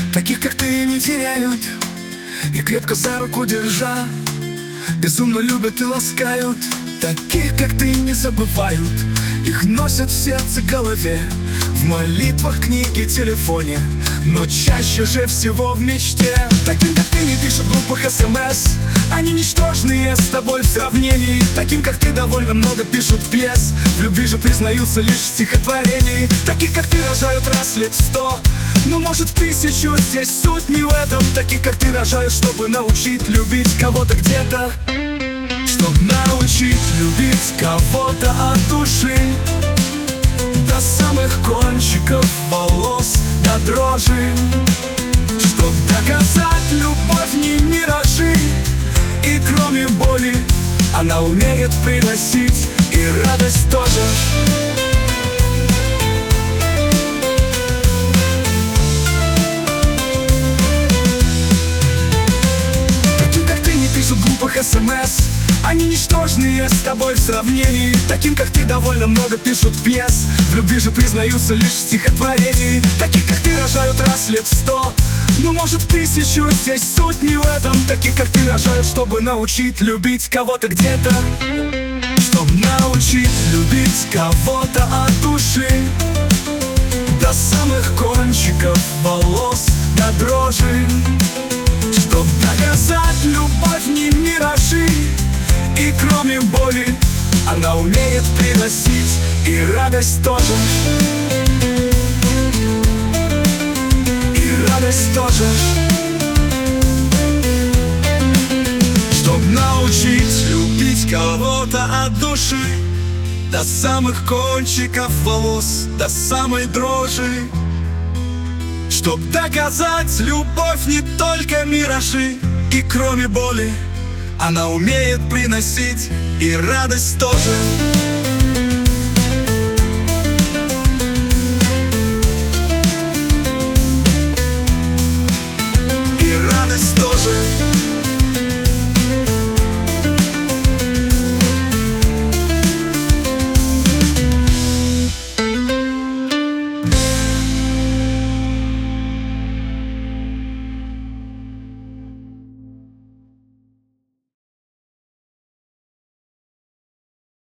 Таких, как ты, не теряют, и крепко за руку держа безумно любят и ласкают. Таких, как ты, не забывают, их носят в сердце, голове, в молитвах, книге, телефоне, но чаще же всего в мечте. Таким, как ты, не пишут в группах СМС, они ничтожные с тобой в сравнении. Таким, как ты, довольно много пишут пьес, в любви же признаются лишь в стихотворении. Таких, как ты, рожают раз лет 100, но может 1000, здесь суть не в этом. Таких, как ты, рожают, чтобы научить любить кого-то где-то, чтоб научить любить кого-то от души, до самых кончиков волос, до дрожи. Чтоб доказать, любовь не миражи, и кроме боли она умеет приносить и радость тоже. Таким, как ты, не пишут в группах СМС, они ничтожные с тобой в сравнении. Таким, как ты, довольно много пишут пьес, в любви же признаются лишь в стихотворении. Таких, как ты, рожают раз лет 100, ну может 1000, здесь суть не в этом. Таких, как ты, рожают, чтобы научить любить кого-то где-то, чтоб научить любить кого-то от души, до самых кончиков волос, до дрожи. Чтоб доказать, любовь не миражи, и кроме боли она умеет приносить и радость тоже. И радость тоже. Чтоб научить любить кого-то от души, до самых кончиков волос, до самой дрожи. Чтоб доказать, любовь не только миражи, и кроме боли она умеет приносить и радость тоже.